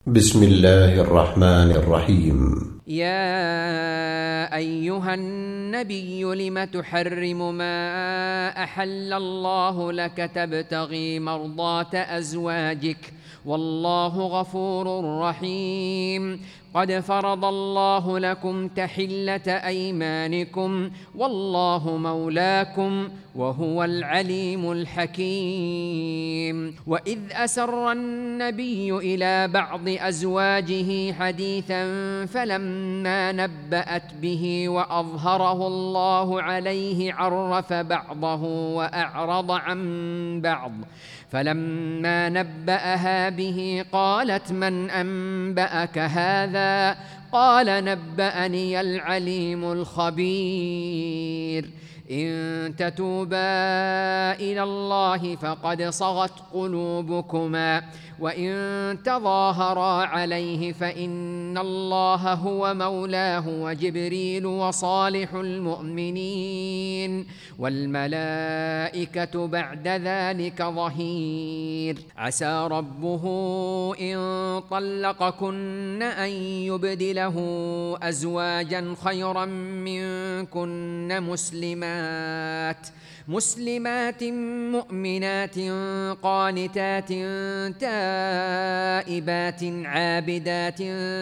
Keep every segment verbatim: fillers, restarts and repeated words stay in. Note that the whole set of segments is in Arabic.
بسم الله الرحمن الرحيم. يا أيها النبي لم تحرم ما أحل الله لك تبتغي مرضات أزواجك والله غفور رحيم. قد فرض الله لكم تحلة أيمانكم والله مولاكم وهو العليم الحكيم. وإذ أسر النبي إلى بعض أزواجه حديثا فلما نبأت به وأظهره الله عليه عرف بعضه وأعرض عن بعض. فلما نبأها به قالت من أنبأك هذا؟ قال نبأني العليم الخبير. إن تتوبا إلى الله فقد صغت قلوبكما وإن تظاهرا عليه فإن الله هو مولاه وجبريل وصالح المؤمنين والملائكة بعد ذلك ظهير. عسى ربه إن طلقكن أن يبدله أزواجا خيرا منكن مسلمات مسلمات مؤمنات قانتات تائبات عابدات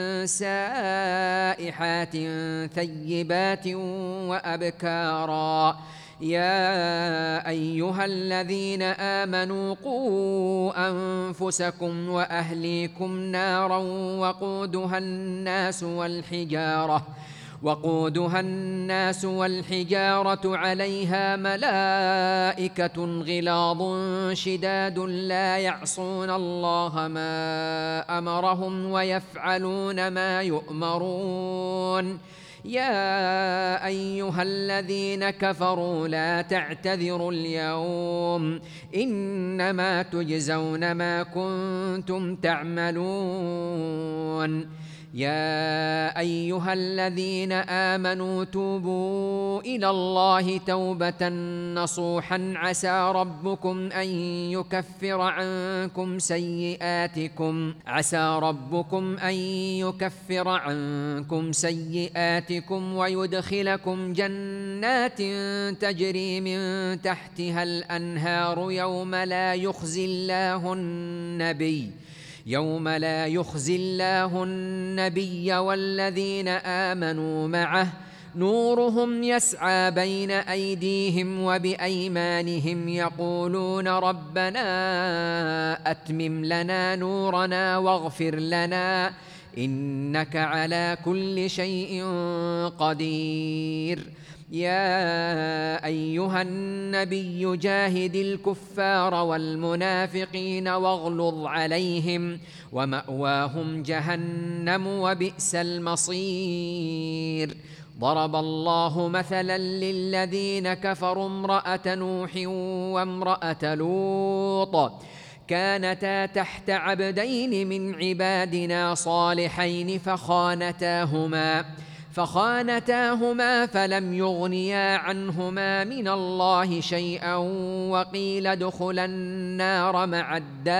سائحات ثيبات وأبكارا. يا أيها الذين آمنوا قوا أنفسكم وأهليكم نارا وقودها الناس والحجارة وقودها الناس والحجارة عليها ملائكة غلاظ شداد لا يعصون الله ما أمرهم ويفعلون ما يؤمرون. يا أيها الذين كفروا لا تعتذروا اليوم إنما تجزون ما كنتم تعملون. يا أيها الذين آمنوا توبوا إلى الله توبة نصوحا عسى ربكم أن يكفر عنكم سيئاتكم عسى ربكم أن يكفر عنكم سيئاتكم ويدخلكم جنات تجري من تحتها الأنهار يوم لا يخزي الله النبي يوم لا يخزي الله النبي والذين آمنوا معه نورهم يسعى بين أيديهم وبأيمانهم يقولون ربنا أتمم لنا نورنا واغفر لنا إنك على كل شيء قدير. يا أيها النبي جاهد الكفار والمنافقين واغلظ عليهم ومأواهم جهنم وبئس المصير. ضرب الله مثلا للذين كفروا امرأة نوح وامرأة لوط كانتا تحت عبدين من عبادنا صالحين فخانتاهما فخانتاهما فلم يغنيا عنهما من الله شيئا وقيل ادخلا النار مع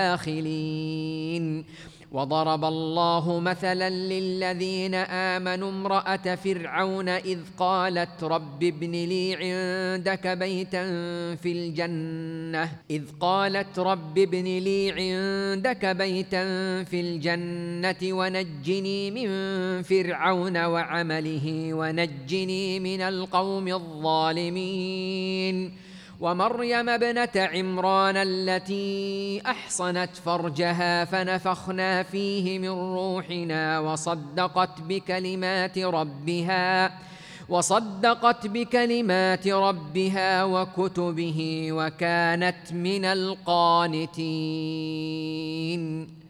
الداخلين. وضرب الله مثلا للذين آمنوا امرأة فرعون إذ قالت رب ابن لي عندك بيتا في الجنة إذ قالت رب ابن لي عندك بيتا في الجنة ونجني من فرعون وعمله ونجني من القوم الظالمين. ومريم ابنة عمران التي أحصنت فرجها فنفخنا فيه من روحنا وصدقت بكلمات ربها وصدقت بكلمات ربها وكتبه وكانت من القانتين.